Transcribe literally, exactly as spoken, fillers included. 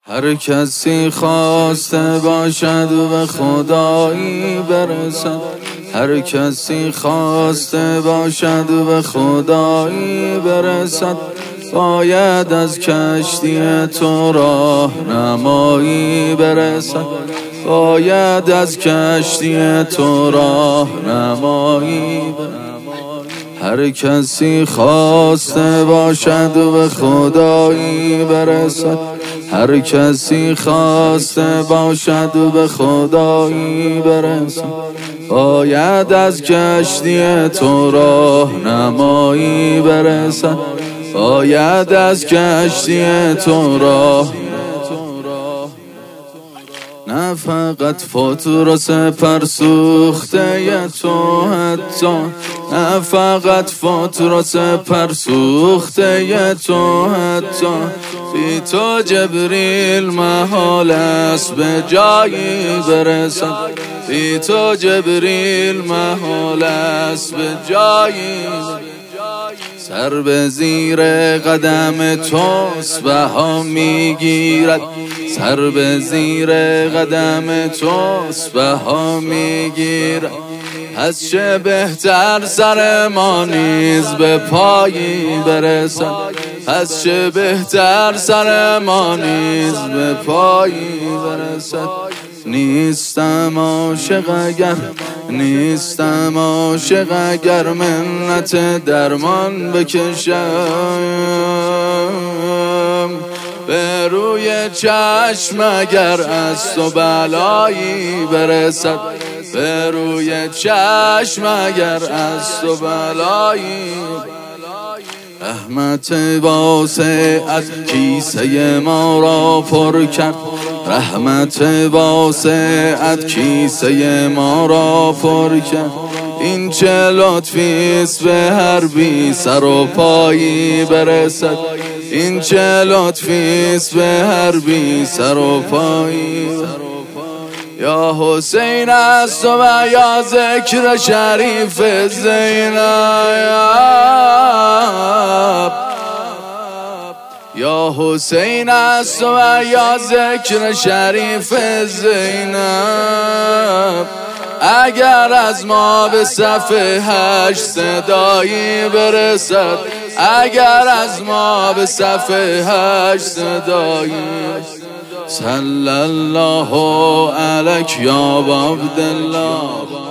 هر کسی خواسته باشد و به خدایی برسد. هر کسی خواسته باشد و به خدایی برسد. باید از کشتی تو راهنمایی برسد. باید از کشتی تو راهنمایی برسد. هر کسی خواسته باشد و به خدایی برسد. هر کسی خواسته باشد و به خدایی برسد. باید از کشتی تو راهنمایی برسد. باید از کشتی تو راه نه فقط فاتوراس پرسوخته تو حتی نه فقط فاتوراس پرسوخته تو حتی بی تو جبریل محال است به جایی برسد. بی تو جبریل محال است به جایی سر به زیر قدم توست بها میگیرد. سر به زیر قدم توست بها میگیرد. از چه بهتر سر ما نیز به پایی برسد. از چه بهتر سر ما نیز به پایی برسد. نیستم عاشق اگر نیستم عاشق اگر منت درمان بکشم. به روی چشم اگر از تو بلایی برسد. به روی چشم اگر از تو بلایی رحمت واسعت کیسه ما را پر کرد. رحمت واسعت کیسه ما را پر کرد. این چه لطفیست به هر بی سر و پایی برسد. این چه لطفیست به هر بی سر و پایی. یا حسین است و یا ذکر شریف زینب. یا حسین است و یا ذکر شریف زینب. اگر از ما به صف هشت صدایی برسد. اگر از ما به صف هشت صدایی صلی الله علیک یا عبدالله.